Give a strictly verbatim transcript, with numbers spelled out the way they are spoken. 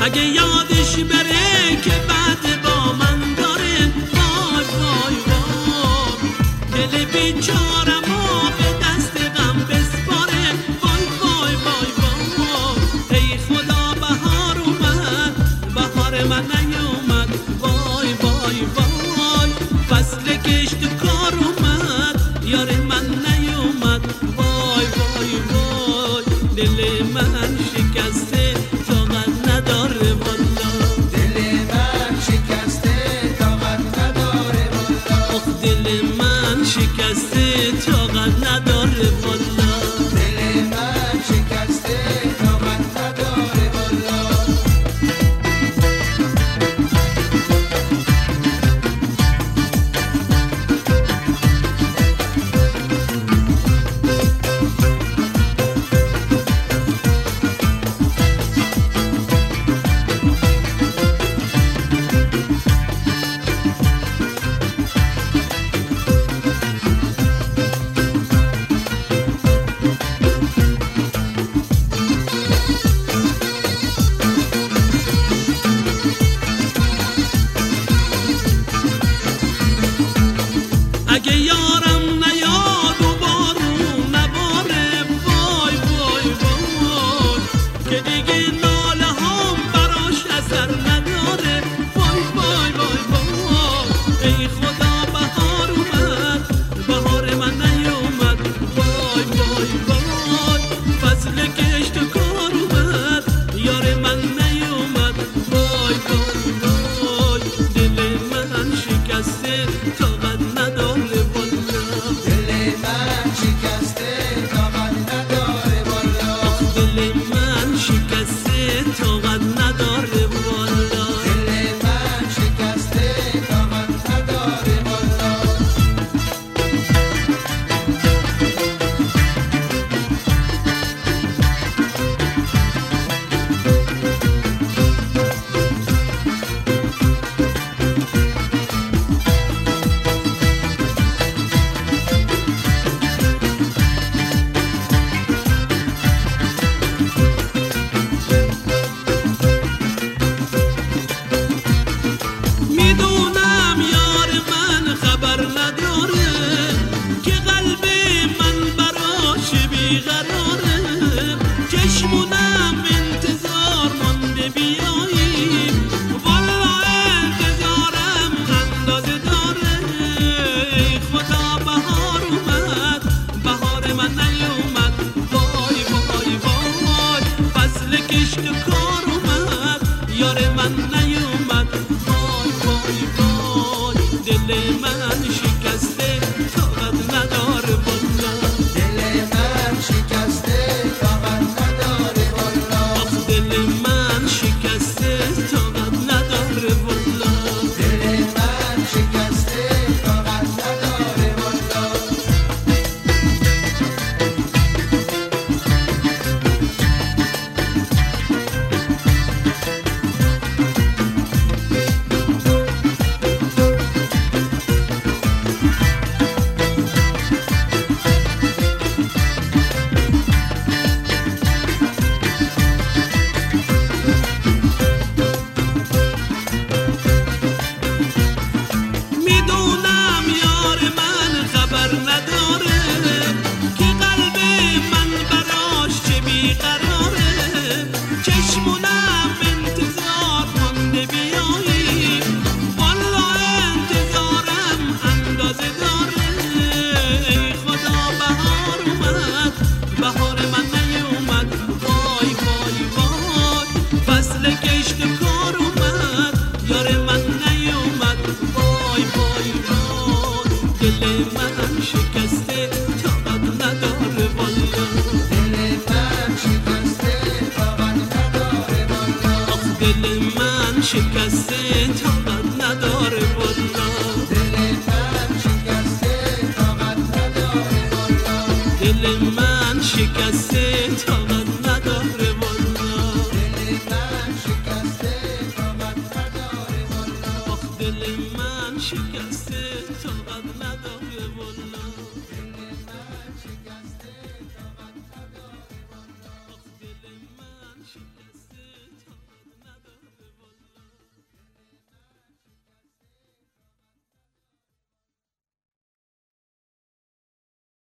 اگه یادش بره که بعد با من داره، وای وای وای دل بیچارمو به دست غم بسپاره، وای وای وای وای ای خدا بهار اومد، بهار من نیومد، وای وای وای فصل کشت کار اومد، یار من نیومد، وای وای وای دل من شکسته طاقت نداره والا، دل من شکسته طاقت نداره والا، آخ دل من شکسته طاقت نداره والا، دل من شکسته طاقت نداره والا. اگه یارم نیاد و بارون نباره، وای وای وای که دیگه ناله هم براش اثر نداره، وای وای وای وای ای خدا بهار اومد، بهار من نیومد، وای وای وای فصل کشت کار اومد، یار من نیومد، وای وای وای دل من شکسته طاقت نداره، دل من شکسته طاقت نداره والا، دل من شکسته طاقت نداره والا، دل من شکسته طاقت نداره والا. میدونم یار من خبر نداره که قلب من براش بیقراره، چشمونم انتظار مونده بیایی، والا انتظارم اندازه داره، ای خدا بهار اومد، بهار من نیومد، وای وای وای فصل کشت کار اومد، یار من نیومد، وای وای وای دل من شکسته طاقت نداره والا، دل من شکسته طاقت نداره والا، آخ دل من شکسته طاقت نداره والا، دل من شکسته طاقت نداره والا. میدونم یار من خبر نداره که قلب من براش چه بیقراره، چشمونم انتظار مونده بیایی، والا انتظارم اندازه داره، ای خدا بهار اومد، بهار من نیومد، وای وای وای فصل کشت کار اومد، یار من نیومد، وای وای وای دل من شکسته طاقت نداره والا، دل من شکسته طاقت نداره والا، آخ دل من شکسته طاقت نداره والا، دل من شکسته طاقت نداره والا، دل من شکسته طاقت نداره والا، دل من شکسته طاقت نداره والا. آخ دل من شکسته طاقت نداره.